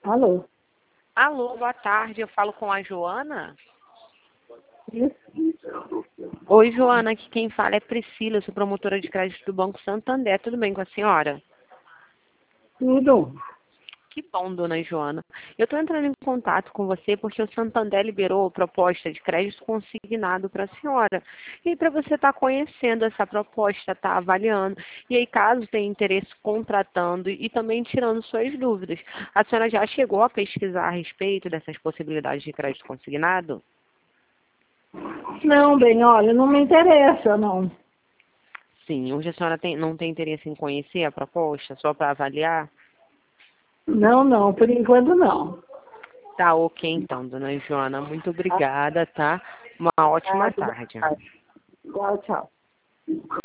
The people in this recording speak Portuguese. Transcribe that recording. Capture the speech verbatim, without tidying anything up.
Alô? Alô, boa tarde. Eu falo com a Joana? Isso. Oi, Joana. Aqui quem fala é Priscila. Eu sou promotora de crédito do Banco Santander. Tudo bem com a senhora? Tudo. Que bom, dona Joana. Eu estou entrando em contato com você porque o Santander liberou proposta de crédito consignado para a senhora. E para você estar conhecendo essa proposta, estar avaliando. E aí, caso tenha interesse, contratando e também tirando suas dúvidas. A senhora já chegou a pesquisar a respeito dessas possibilidades de crédito consignado? Não, bem, olha, não me interessa, não. Sim. Hoje a senhora tem, não tem interesse em conhecer a proposta, só para avaliar? Não, não, por enquanto não. Tá ok então, dona Joana. Muito obrigada, tá? Uma ótima Ah, tudo tarde. bem. Tchau, tchau.